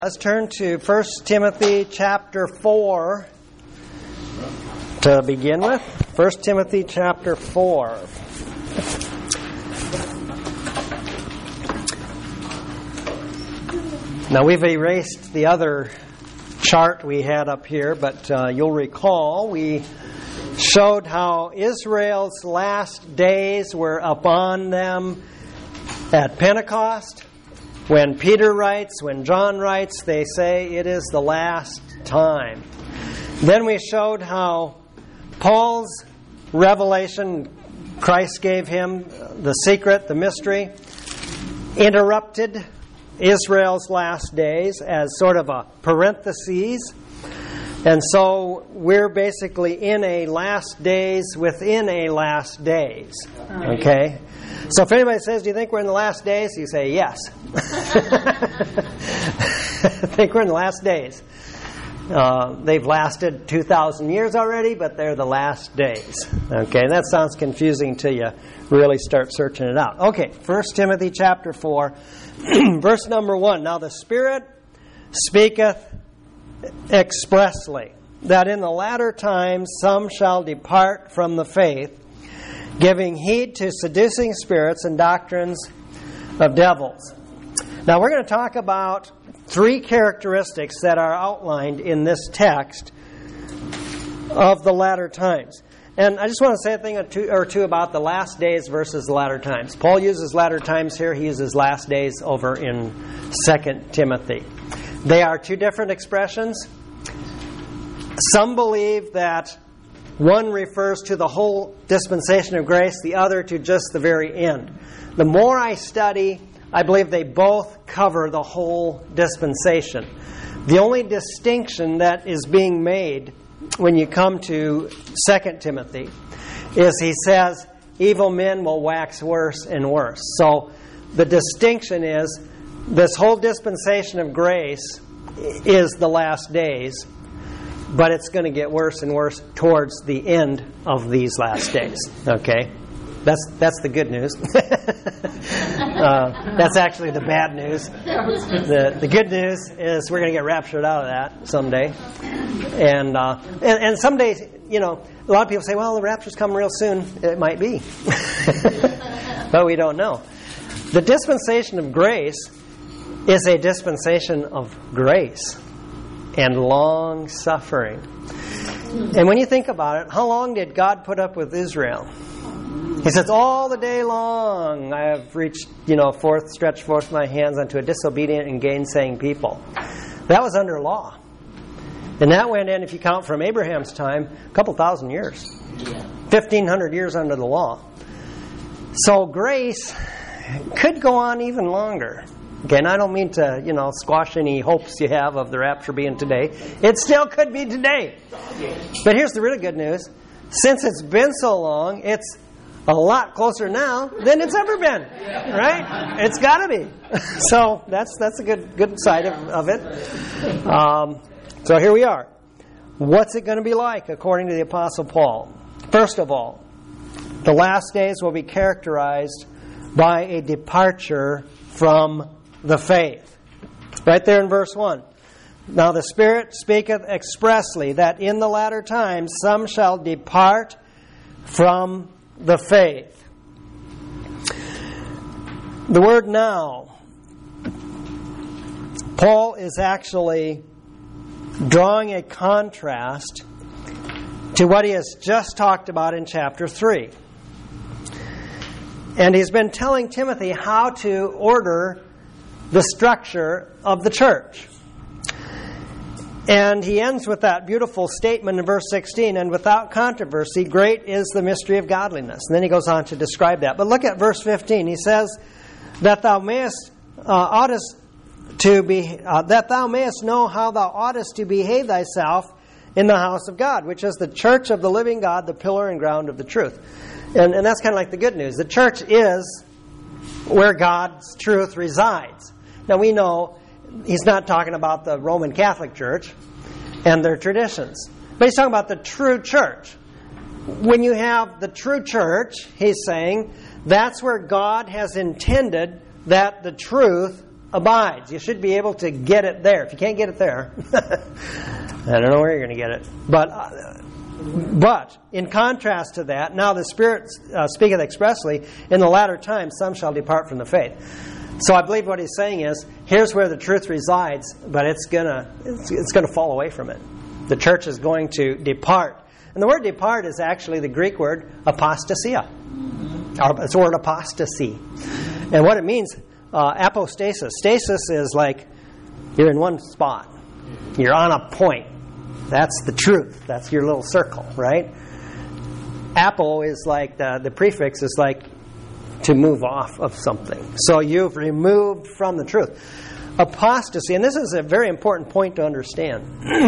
Let's turn to 1 Timothy chapter 4 to begin with. 1 Timothy chapter 4. Now we've erased the other chart we had up here, but you'll recall we showed how Israel's last days were upon them at Pentecost. When Peter writes, when John writes, they say it is the last time. Then we showed how Paul's revelation, Christ gave him the secret, the mystery, interrupted Israel's last days as sort of a parenthesis. And so we're basically in a last days within a last days. Okay? So if anybody says, do you think we're in the last days? You say, yes. I think we're in the last days. They've lasted 2,000 years already, but they're the last days. Okay, that sounds confusing till you really start searching it out. Okay, 1 Timothy chapter 4, verse number 1. Now the Spirit speaketh expressly, that in the latter times some shall depart from the faith, giving heed to seducing spirits and doctrines of devils. Now we're going to talk about three characteristics that are outlined in this text of the latter times. And I just want to say a thing or two about the last days versus the latter times. Paul uses latter times here. He uses last days over in 2 Timothy. They are two different expressions. Some believe that one refers to the whole dispensation of grace, the other to just the very end. The more I study, I believe they both cover the whole dispensation. The only distinction that is being made when you come to 2 Timothy is he says, evil men will wax worse and worse. So the distinction is this whole dispensation of grace is the last days, but it's going to get worse and worse towards the end of these last days. Okay? That's the good news. That's actually the bad news. The good news is we're going to get raptured out of that someday. And someday, you know, a lot of people say, well, the rapture's coming real soon. It might be. But we don't know. The dispensation of grace is a dispensation of grace and long suffering. And when you think about it, how long did God put up with Israel? He says, all the day long I have reached, stretched forth my hands unto a disobedient and gainsaying people. That was under law. And that went in, if you count from Abraham's time, a couple thousand years. 1,500 years under the law. So grace could go on even longer. Again, I don't mean to, squash any hopes you have of the rapture being today. It still could be today. But here's the really good news. Since it's been so long, it's a lot closer now than it's ever been. Right? It's got to be. So that's a good side of it. So here we are. What's it going to be like according to the Apostle Paul? First of all, the last days will be characterized by a departure from the faith. Right there in verse 1. Now the Spirit speaketh expressly that in the latter times some shall depart from the faith. The word now, Paul is actually drawing a contrast to what he has just talked about in chapter 3. And he's been telling Timothy how to order the structure of the church. And he ends with that beautiful statement in verse 16, and without controversy, great is the mystery of godliness. And then he goes on to describe that. But look at verse 15. He says, that thou mayest know how thou oughtest to behave thyself in the house of God, which is the church of the living God, the pillar and ground of the truth. And that's kind of like the good news. The church is where God's truth resides. Now we know he's not talking about the Roman Catholic Church and their traditions, but he's talking about the true church. When you have the true church, he's saying, that's where God has intended that the truth abides. You should be able to get it there. If you can't get it there, I don't know where you're going to get it. But in contrast to that, now the Spirit speaketh expressly, in the latter times some shall depart from the faith. So I believe what he's saying is, here's where the truth resides, but it's gonna fall away from it. The church is going to depart. And the word depart is actually the Greek word apostasia. It's the word apostasy. And what it means, apostasis. Stasis is like you're in one spot. You're on a point. That's the truth. That's your little circle, right? Apo is like, the prefix is like to move off of something. So you've removed from the truth. Apostasy, and this is a very important point to understand.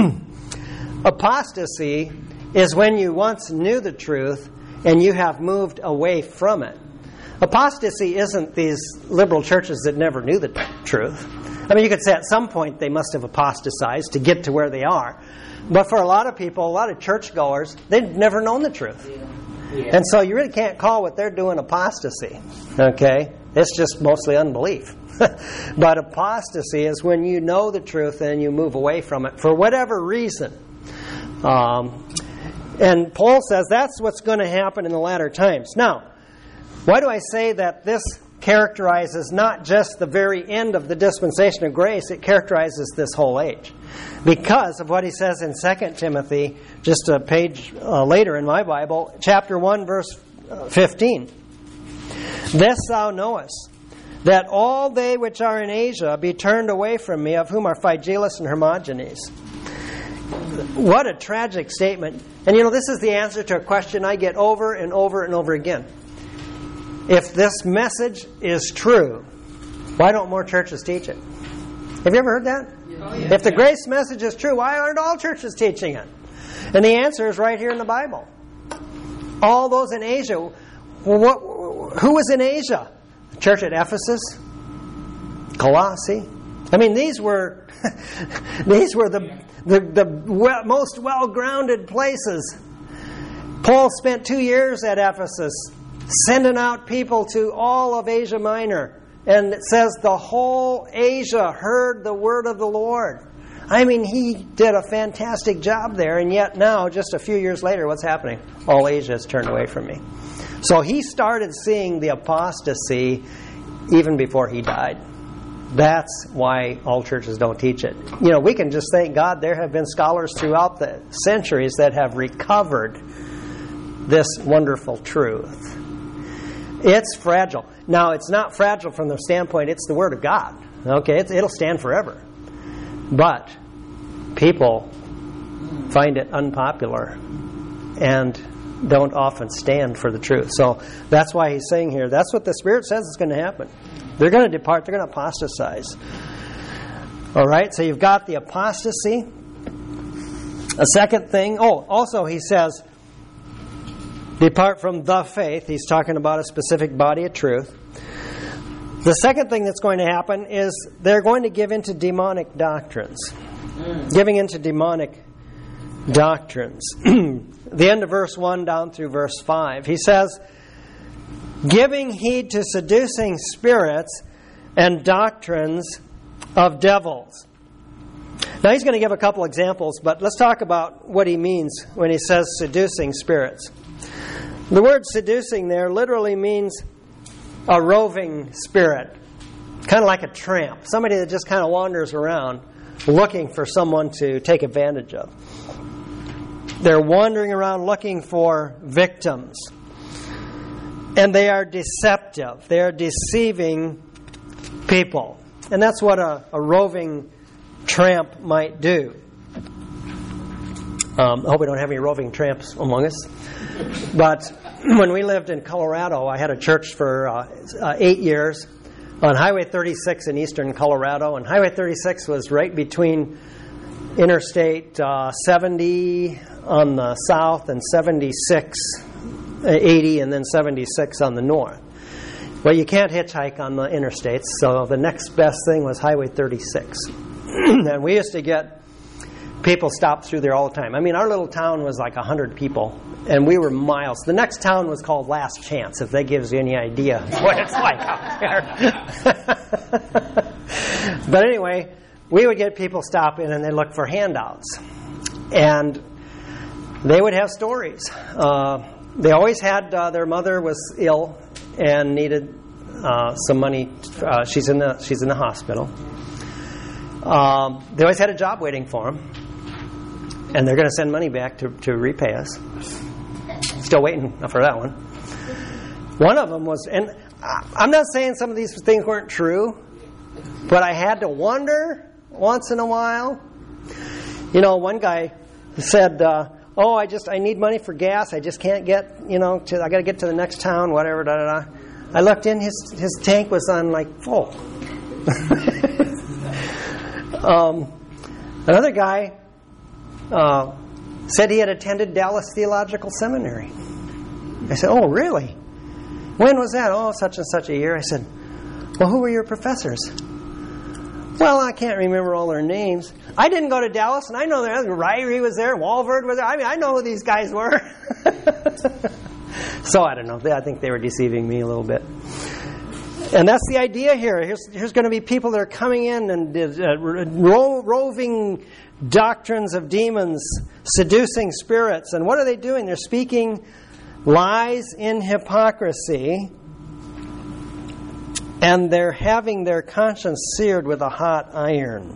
Apostasy is when you once knew the truth and you have moved away from it. Apostasy isn't these liberal churches that never knew the truth. I mean, you could say at some point they must have apostatized to get to where they are. But for a lot of people, a lot of churchgoers, they've never known the truth. Yeah. And so you really can't call what they're doing apostasy. Okay? It's just mostly unbelief. But apostasy is when you know the truth and you move away from it for whatever reason. And Paul says that's what's going to happen in the latter times. Now, why do I say that this characterizes not just the very end of the dispensation of grace, it characterizes this whole age? Because of what he says in 2 Timothy, just a page later in my Bible, chapter 1, verse 15. This thou knowest, that all they which are in Asia be turned away from me, of whom are Phygelus and Hermogenes. What a tragic statement. And this is the answer to a question I get over and over and over again. If this message is true, why don't more churches teach it? Have you ever heard that? Oh, yeah. If the grace message is true, why aren't all churches teaching it? And the answer is right here in the Bible. All those in Asia. Who was in Asia? The church at Ephesus? Colossae? I mean, these were the most well-grounded places. Paul spent 2 years at Ephesus, sending out people to all of Asia Minor. And it says the whole Asia heard the word of the Lord. I mean, he did a fantastic job there. And yet now, just a few years later, what's happening? All Asia has turned away from me. So he started seeing the apostasy even before he died. That's why all churches don't teach it. We can just thank God there have been scholars throughout the centuries that have recovered this wonderful truth. It's fragile. Now, it's not fragile from the standpoint, it's the Word of God. Okay, it'll stand forever. But people find it unpopular and don't often stand for the truth. So that's why he's saying here, that's what the Spirit says is going to happen. They're going to depart, they're going to apostatize. All right, so you've got the apostasy. A second thing, also he says, depart from the faith. He's talking about a specific body of truth. The second thing that's going to happen is they're going to give into demonic doctrines. Giving into demonic doctrines. The end of verse 1 down through verse 5. He says, giving heed to seducing spirits and doctrines of devils. Now he's going to give a couple examples, but let's talk about what he means when he says seducing spirits. The word seducing there literally means a roving spirit, kind of like a tramp, somebody that just kind of wanders around looking for someone to take advantage of. They're wandering around looking for victims. And they are deceptive. They are deceiving people. And that's what a roving tramp might do. I hope we don't have any roving tramps among us. But when we lived in Colorado, I had a church for 8 years on Highway 36 in eastern Colorado. And Highway 36 was right between Interstate 70 on the south and 80 and then 76 on the north. Well, you can't hitchhike on the interstates, so the next best thing was Highway 36. And we used to get people stopped through there all the time. I mean, our little town was like 100 people, and we were miles. The next town was called Last Chance, if that gives you any idea what it's like out there. But anyway, we would get people stop in and they'd look for handouts. And they would have stories. They always had their mother was ill and needed some money. She's in the hospital. They always had a job waiting for them, and they're going to send money back to repay us. Still waiting for that one. One of them was, and I'm not saying some of these things weren't true, but I had to wonder once in a while. You know, one guy said, I need money for gas. I just can't get, I got to get to the next town, whatever, da-da-da. I looked in, his tank was on, full. Another guy said he had attended Dallas Theological Seminary. I said, oh, really? When was that? Oh, such and such a year. I said, well, who were your professors? Well, I can't remember all their names. I didn't go to Dallas, and I know there. Ryrie was there, Walford was there. I know who these guys were. So I don't know. I think they were deceiving me a little bit. And that's the idea here. Here's going to be people that are coming in and roving doctrines of demons, seducing spirits. And what are they doing? They're speaking lies in hypocrisy. And they're having their conscience seared with a hot iron.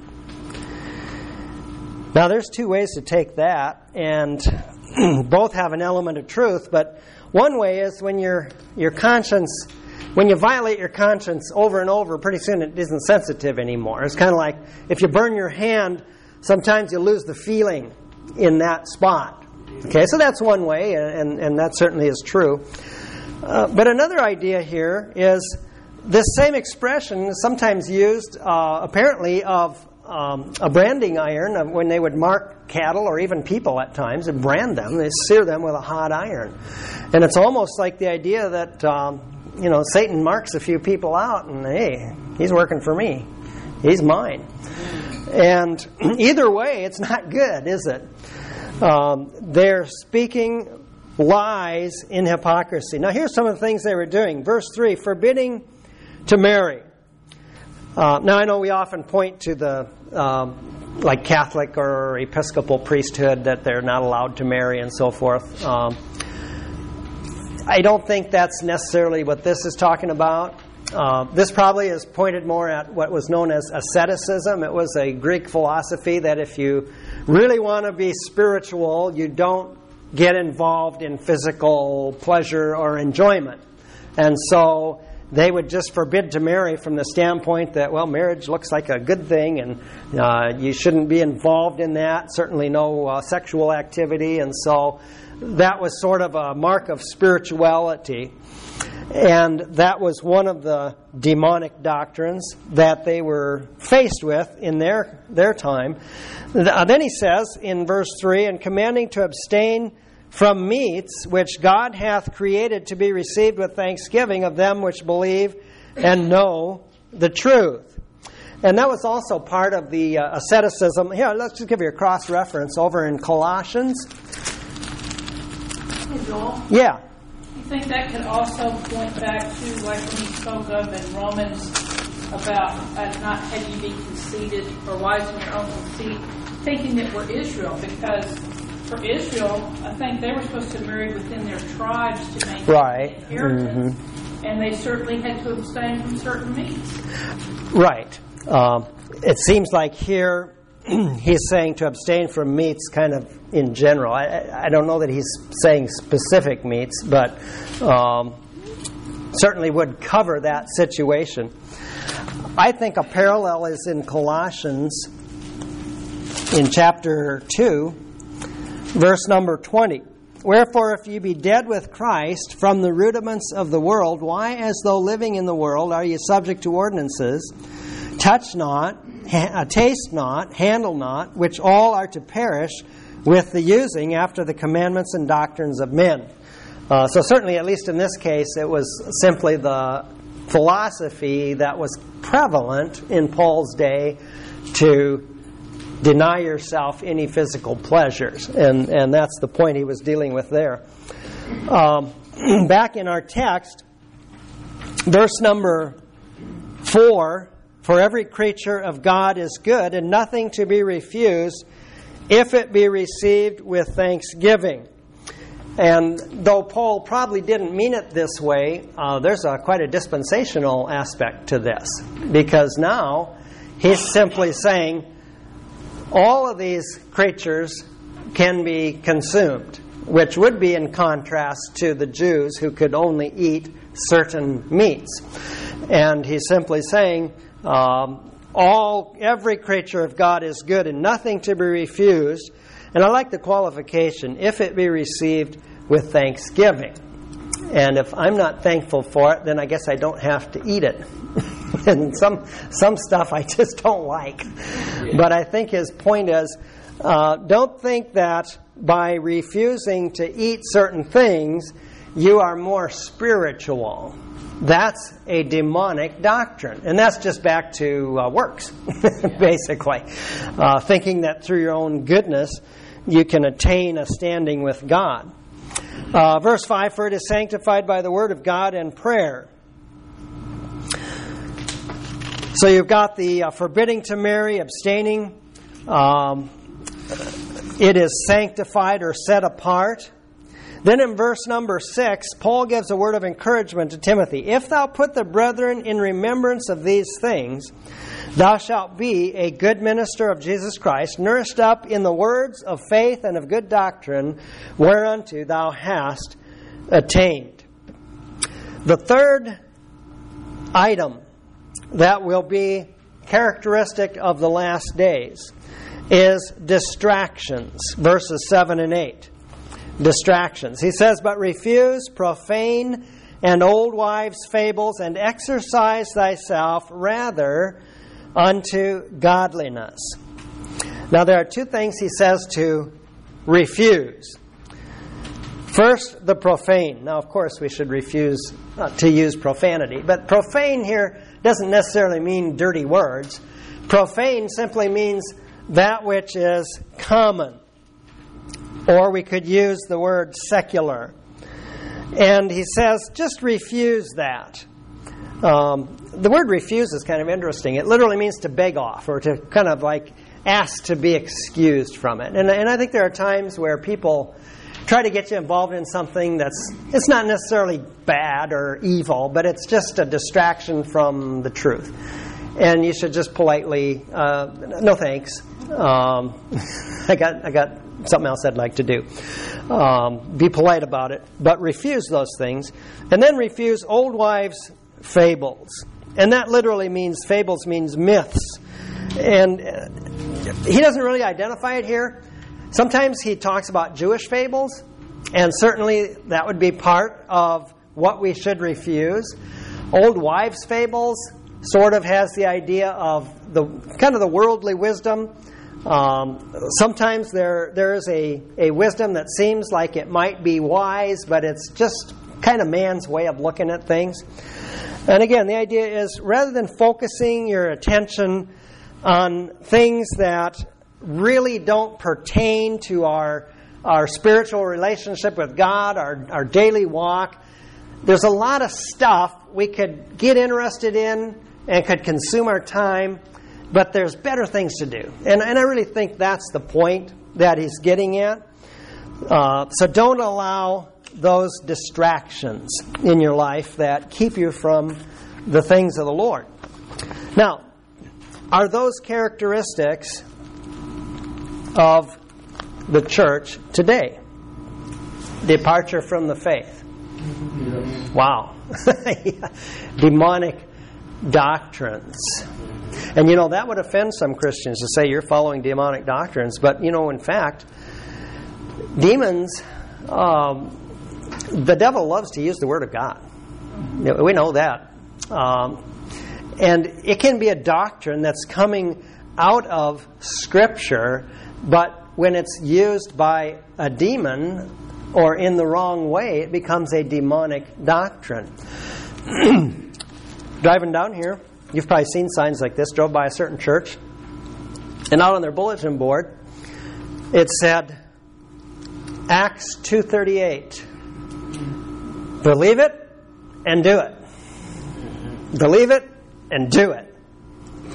Now, there's two ways to take that, and both have an element of truth. But one way is when your conscience, when you violate your conscience over and over, pretty soon it isn't sensitive anymore. It's kind of like if you burn your hand, sometimes you lose the feeling in that spot. Okay, so that's one way, and that certainly is true. But another idea here is this same expression is sometimes used, apparently, of a branding iron when they would mark cattle or even people at times and brand them. They sear them with a hot iron. And it's almost like the idea that, Satan marks a few people out and, hey, he's working for me. He's mine. And either way, it's not good, is it? They're speaking lies in hypocrisy. Now, here's some of the things they were doing. Verse 3, forbidding to marry. Now, I know we often point to the Catholic or Episcopal priesthood that they're not allowed to marry and so forth. I don't think that's necessarily what this is talking about. This probably is pointed more at what was known as asceticism. It was a Greek philosophy that if you really want to be spiritual, you don't get involved in physical pleasure or enjoyment. And so they would just forbid to marry from the standpoint that, well, marriage looks like a good thing and you shouldn't be involved in that. Certainly no sexual activity. And so that was sort of a mark of spirituality. And that was one of the demonic doctrines that they were faced with in their time. Then he says in verse 3, and commanding to abstain from meats which God hath created to be received with thanksgiving of them which believe and know the truth. And that was also part of the asceticism. Here, let's just give you a cross-reference over in Colossians. Hey, Joel. Yeah. You think that could also point back to, like when he spoke of in Romans about not have you be conceited or wise in your own conceit, thinking that we're Israel, because for Israel, I think they were supposed to marry within their tribes to maintain inheritance, and they certainly had to abstain from certain meats. Right. It seems like here he's saying to abstain from meats kind of in general. I don't know that he's saying specific meats, but certainly would cover that situation. I think a parallel is in Colossians in chapter 2, verse number 20. Wherefore, if ye be dead with Christ from the rudiments of the world, why, as though living in the world, are ye subject to ordinances? Touch not, taste not, handle not, which all are to perish with the using after the commandments and doctrines of men. So certainly, at least in this case, it was simply the philosophy that was prevalent in Paul's day to deny yourself any physical pleasures. And that's the point he was dealing with there. Back in our text, verse number 4, for every creature of God is good, and nothing to be refused if it be received with thanksgiving. And though Paul probably didn't mean it this way, there's quite a dispensational aspect to this. Because now he's simply saying all of these creatures can be consumed, which would be in contrast to the Jews who could only eat certain meats. And he's simply saying every creature of God is good and nothing to be refused. And I like the qualification, if it be received with thanksgiving. And if I'm not thankful for it, then I guess I don't have to eat it. And some stuff I just don't like. But I think his point is, don't think that by refusing to eat certain things, you are more spiritual. That's a demonic doctrine. And that's just back to works, basically. Thinking that through your own goodness, you can attain a standing with God. Verse 5, for it is sanctified by the word of God and prayer. So you've got the forbidding to marry, abstaining. It is sanctified or set apart. Then in verse number 6, Paul gives a word of encouragement to Timothy. If thou put the brethren in remembrance of these things, thou shalt be a good minister of Jesus Christ, nourished up in the words of faith and of good doctrine, whereunto thou hast attained. The third item that will be characteristic of the last days is distractions, verses 7 and 8. Distractions. He says, but refuse profane and old wives' fables, and exercise thyself rather unto godliness. Now there are two things he says to refuse. First, the profane. Now, of course, we should refuse to use profanity. But profane here doesn't necessarily mean dirty words. Profane simply means that which is common. Or we could use the word secular. And he says, just refuse that. The word refuse is kind of interesting. It literally means to beg off or to kind of like ask to be excused from it. And I think there are times where people try to get you involved in something it's not necessarily bad or evil, but it's just a distraction from the truth. And you should just politely, no thanks. I got something else I'd like to do. Be polite about it, but refuse those things. And then refuse old wives' fables. And that literally means, fables means myths. And he doesn't really identify it here. Sometimes he talks about Jewish fables, and certainly that would be part of what we should refuse. Old wives' fables sort of has the idea of the kind of the worldly wisdom. Sometimes there is a wisdom that seems like it might be wise, but it's just kind of man's way of looking at things. And again, the idea is rather than focusing your attention on things that really don't pertain to our spiritual relationship with God, our daily walk, there's a lot of stuff we could get interested in and could consume our time, but there's better things to do. And I really think that's the point that he's getting at. So don't allow those distractions in your life that keep you from the things of the Lord. Now, are those characteristics of the church today? Departure from the faith. Wow. Demonic doctrines. And that would offend some Christians to say you're following demonic doctrines. But in fact, demons, the devil loves to use the Word of God. We know that. And it can be a doctrine that's coming out of Scripture, but when it's used by a demon or in the wrong way, it becomes a demonic doctrine. Driving down here, you've probably seen signs like this. Drove by a certain church, and out on their bulletin board, it said, Acts 2:38. Believe it and do it. Believe it and do it.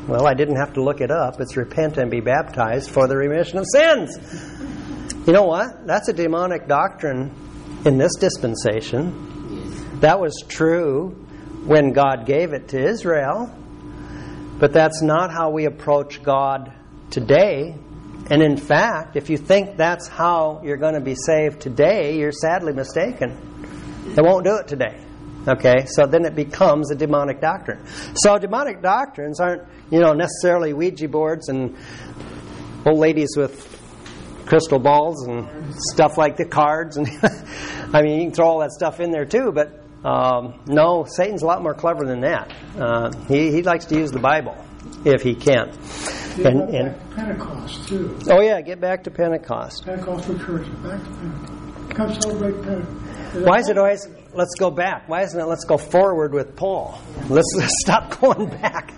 Well, I didn't have to look it up. It's repent and be baptized for the remission of sins. You know what? That's a demonic doctrine in this dispensation. That was true when God gave it to Israel. But that's not how we approach God today. And in fact, if you think that's how you're going to be saved today, you're sadly mistaken. It won't do it today. Okay, so then it becomes a demonic doctrine. So demonic doctrines aren't, necessarily Ouija boards and old ladies with crystal balls and stuff like the cards. And I mean, you can throw all that stuff in there too, but no, Satan's a lot more clever than that. He likes to use the Bible if he can. And Pentecost too. Oh yeah, get back to Pentecost. Pentecostal church, back to Pentecost. Come celebrate Pentecost. Why is it always, let's go back? Why isn't it, let's go forward with Paul? Let's stop going back.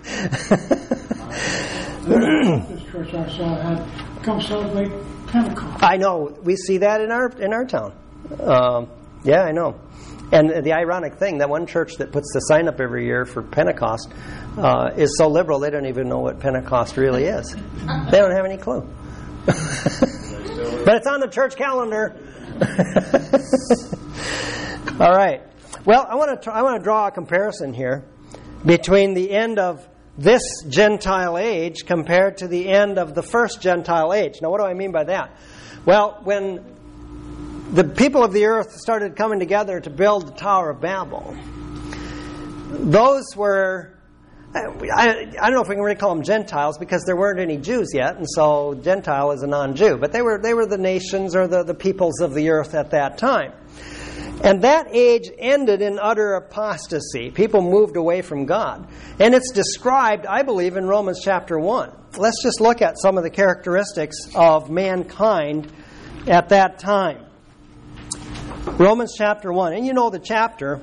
This church I saw had come celebrate Pentecost. I know. We see that in our town. Yeah, I know. And the ironic thing, that one church that puts the sign up every year for Pentecost is so liberal they don't even know what Pentecost really is. They don't have any clue. But it's on the church calendar. All right. Well, I want to draw a comparison here between the end of this Gentile age compared to the end of the first Gentile age. Now, what do I mean by that? Well, when the people of the earth started coming together to build the Tower of Babel, those were, I don't know if we can really call them Gentiles because there weren't any Jews yet, and so Gentile is a non-Jew. But they were the nations or the peoples of the earth at that time. And that age ended in utter apostasy. People moved away from God. And it's described, I believe, in Romans chapter 1. Let's just look at some of the characteristics of mankind at that time. Romans chapter 1. And you know the chapter.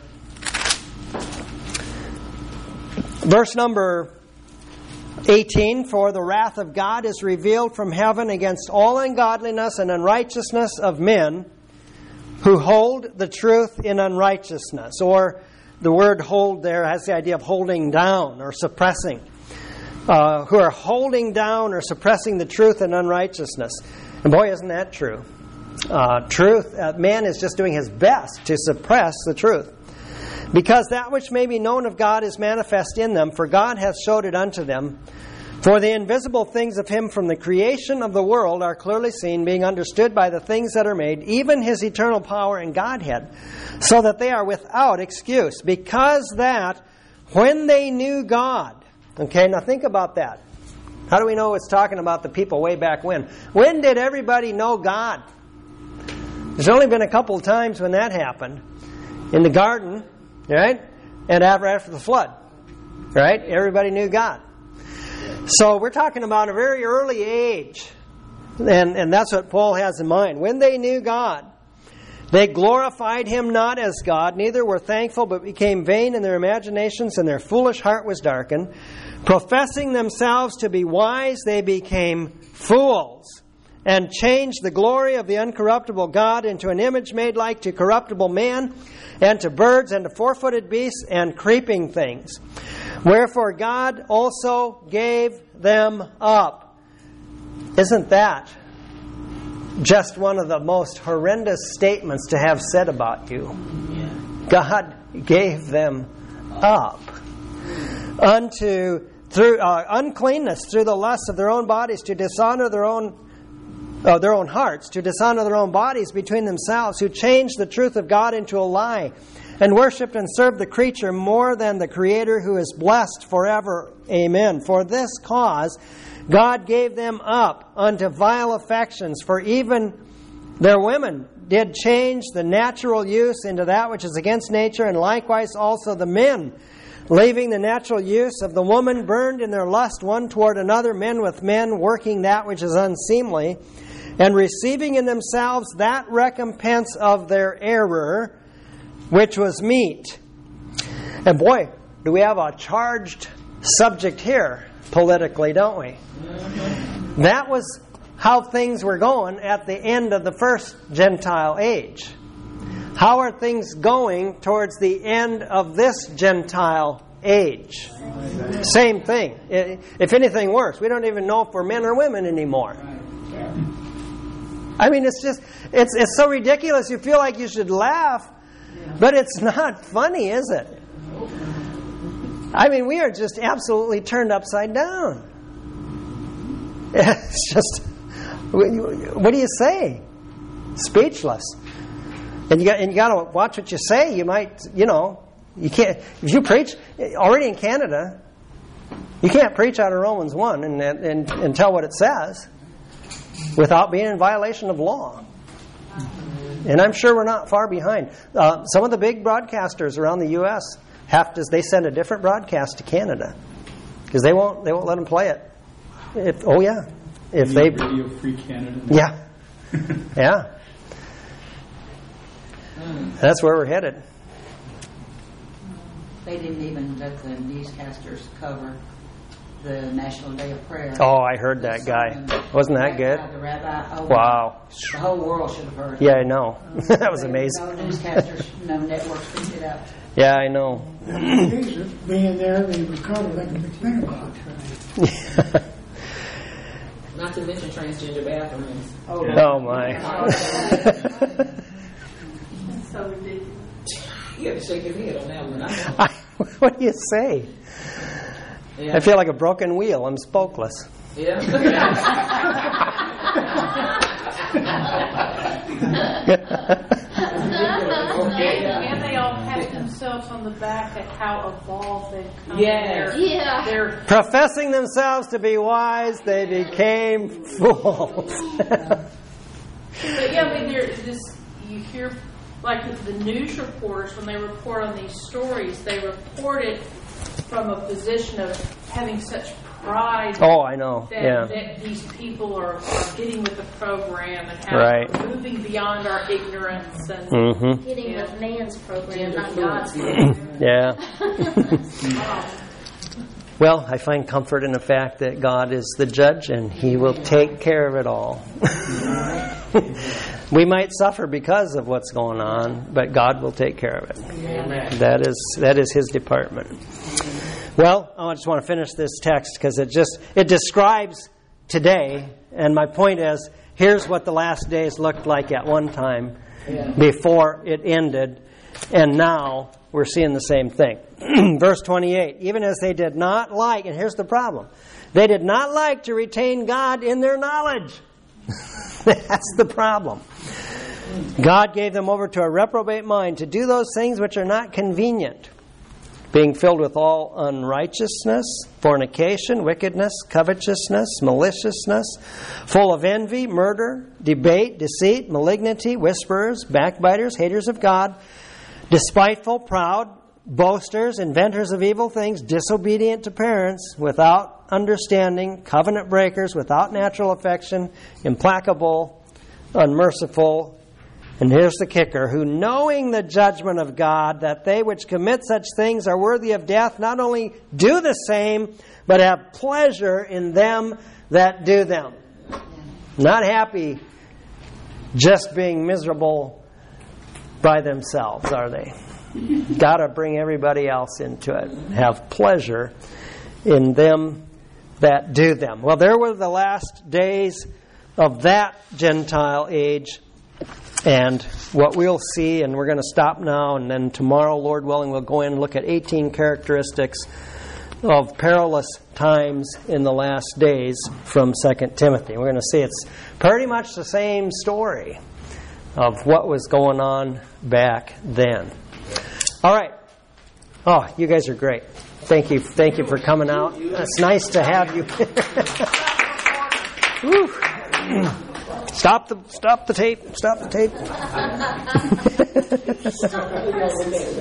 Verse number 18, for the wrath of God is revealed from heaven against all ungodliness and unrighteousness of men who hold the truth in unrighteousness. Or the word hold there has the idea of holding down or suppressing. Who are holding down or suppressing the truth in unrighteousness. And boy, isn't that true. Man is just doing his best to suppress the truth. Because that which may be known of God is manifest in them, for God hath showed it unto them. For the invisible things of Him from the creation of the world are clearly seen, being understood by the things that are made, even His eternal power and Godhead, so that they are without excuse. Because that, when they knew God... Okay, now think about that. How do we know it's talking about the people way back when? When did everybody know God? There's only been a couple of times when that happened. In the garden, right? And after the flood, right? Everybody knew God. So we're talking about a very early age. And that's what Paul has in mind. When they knew God, they glorified Him not as God, neither were thankful, but became vain in their imaginations, and their foolish heart was darkened. Professing themselves to be wise, they became fools, and changed the glory of the uncorruptible God into an image made like to corruptible man, and to birds, and to four-footed beasts, and creeping things. Wherefore God also gave them up. Isn't that just one of the most horrendous statements to have said about you? Yeah. God gave them up through uncleanness, through the lusts of their own bodies, to dishonor their own hearts, to dishonor their own bodies between themselves, who changed the truth of God into a lie, and worshipped and served the creature more than the Creator, who is blessed forever. Amen. For this cause God gave them up unto vile affections, for even their women did change the natural use into that which is against nature, and likewise also the men, leaving the natural use of the woman, burned in their lust one toward another, men with men, working that which is unseemly, and receiving in themselves that recompense of their error, which was meat. And boy, do we have a charged subject here politically, don't we? That was how things were going at the end of the first Gentile age. How are things going towards the end of this Gentile age. Same thing. If anything worse, we don't even know if we're men or women anymore. I mean, it's so ridiculous. You feel like you should laugh, but it's not funny, is it? I mean, we are just absolutely turned upside down. It's just, what do you say? Speechless. And you got to watch what you say. You might, you can't. If you preach already in Canada, you can't preach out of Romans 1 and tell what it says without being in violation of law. And I'm sure we're not far behind. Some of the big broadcasters around the U.S. they send a different broadcast to Canada because they won't let them play it. If they Radio Free Canada. Yeah. Yeah. That's where we're headed. They didn't even let the newscasters cover the National Day of Prayer. Oh, I heard that guy. Wasn't that good? The rabbi. Wow. The whole world should have heard it. Yeah, I know. That was amazing. No newscasters, no networks picked it up. Yeah, I know. Being there, they recovered like a big thing about it. Not to mention transgender bathrooms. Oh my. So ridiculous. You have to shake your head on that one. What do you say? Yeah. I feel like a broken wheel. I'm spokeless. Yeah. And they all pat themselves on the back at how evolved they've come. Yes. They're Professing themselves to be wise, they became fools. But yeah, I mean, you hear, like the news reporters, when they report on these stories, they report it from a position of having such pride Oh, I know. that Yeah. these people are getting with the program and how Right. we're moving beyond our ignorance and Mm-hmm. Getting Yeah. with man's program, not God's program. Yeah. wow. Well, I find comfort in the fact that God is the judge and He will take care of it all. We might suffer because of what's going on, but God will take care of it. Amen. That is His department. Well, I just want to finish this text because it describes today, and my point is, here's what the last days looked like at one time before it ended, and now we're seeing the same thing. Verse 28, even as they did not like, and here's the problem, they did not like to retain God in their knowledge. That's the problem. God gave them over to a reprobate mind to do those things which are not convenient, being filled with all unrighteousness, fornication, wickedness, covetousness, maliciousness, full of envy, murder, debate, deceit, malignity, whisperers, backbiters, haters of God, despiteful, proud, boasters, inventors of evil things, disobedient to parents, without understanding, covenant breakers, without natural affection, implacable, unmerciful. And here's the kicker, who knowing the judgment of God, that they which commit such things are worthy of death, not only do the same, but have pleasure in them that do them. Not happy just being miserable by themselves, are they? Got to bring everybody else into it. Have pleasure in them that do them. Well, there were the last days of that Gentile age. And what we'll see, and we're going to stop now, and then tomorrow, Lord willing, we'll go in and look at 18 characteristics of perilous times in the last days from 2 Timothy. We're going to see it's pretty much the same story of what was going on back then. All right. Oh, you guys are great. Thank you for coming out. It's nice to have you. Woo. Stop the tape. Stop the tape.